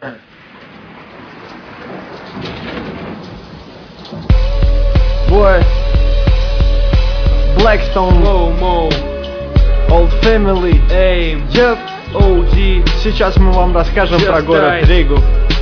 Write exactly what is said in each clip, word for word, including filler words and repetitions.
Boy, Blackstone, Mo, Mo, Old Family, Aim, Jeff, о джи. Сейчас мы вам расскажем Just про город die. Ригу.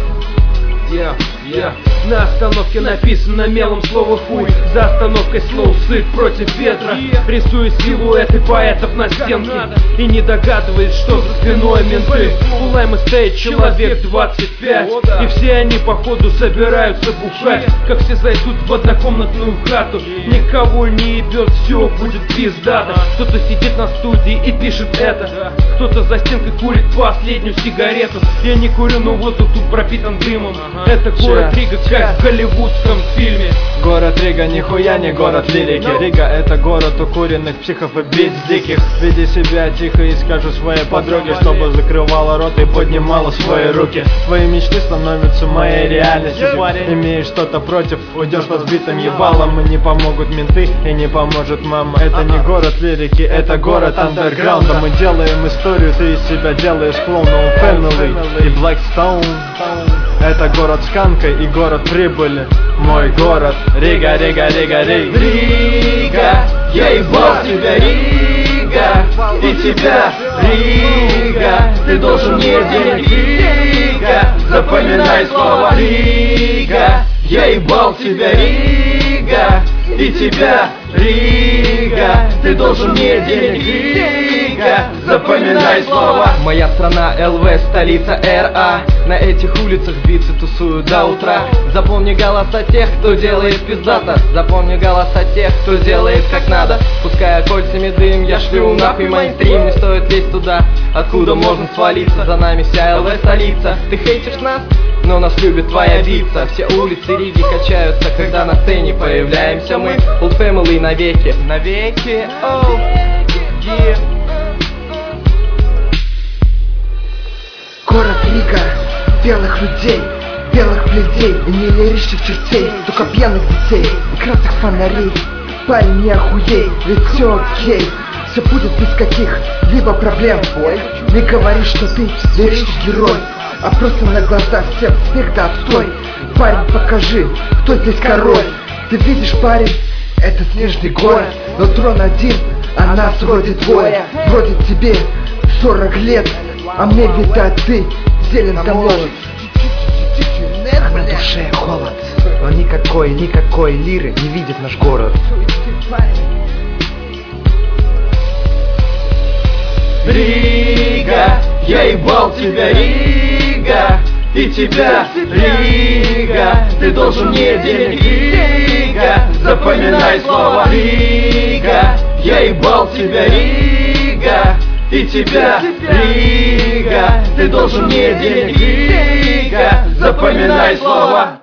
Yeah, yeah. На остановке написано мелом слово хуй. За остановкой слоу сыт против ветра. Рисую силуэты поэтов на стенке и не догадываясь, что за спиной менты. У Лайма стоит человек двадцать пять, и все они походу собираются бухать. Как все зайдут в однокомнатную хату, никого не ебет, все будет пиздато. Кто-то сидит на студии и пишет это, кто-то за стенкой курит последнюю сигарету. Я не курю, но воздух тут пропитан дымом. Это город Рига, как в голливудском фильме. Город Рига нихуя не город лирики. Рига это город укуренных психов и бить диких. Веди себя тихо и скажу своей подруге, чтобы закрывала рот и поднимала свои руки. Твои мечты становятся моей реальностью. Имеешь что-то против, уйдешь разбитым ебалом. И не помогут менты, и не поможет мама. Это не город лирики, это город андерграунда. Мы делаем историю, ты из себя делаешь клоуна. Family и Blackstone. Это город с канкой и город прибыли. Мой город Рига, Рига, Рига, Рига. Рига, я ебал тебя, Рига, и тебя, Рига. Ты должен мне денег, Рига. Запоминай слова, Рига. Я ебал тебя, Рига, и тебя, Рига. Ты должен мне денег, Рига. Запоминай слова. Моя страна ЛВ, столица РА. На этих улицах битцы тусуют до утра. Запомни голоса тех, кто делает пиздато. Запомни голоса тех, кто делает как надо. Пуская кольцами дым, я шлю нахуй мейнстрим. Не стоит лезть туда, откуда можно свалиться. За нами вся ЛВ столица. Ты хейтишь нас? Но нас любит твоя вица. Все улицы Риги качаются, когда на сцене появляемся мы. Old Family навеки, навеки, оу, yeah. Город Рига, белых людей, белых пледей и не лиричных чертей, только пьяных детей и красных фонарей. Парень, не охуей, ведь все окей, все будет без каких-либо проблем. Не говори, что ты лиричный герой, а просто на глазах всем смех да отстой. Парень, покажи, кто здесь король. Ты видишь, парень, это снежный город, но трон один, а нас вроде двое. Вроде тебе сорок лет, а мне, видать, ты зелен да молод. А на душе холод, но никакой, никакой лиры не видит наш город. Рига, я ебал тебя, Рига, и тебя, Рига. Ты должен мне денег, Рига. Запоминай слова, Рига. Я ебал тебя, Рига, и тебя, Рига. Ты должен мне денег, Рига. Запоминай слова.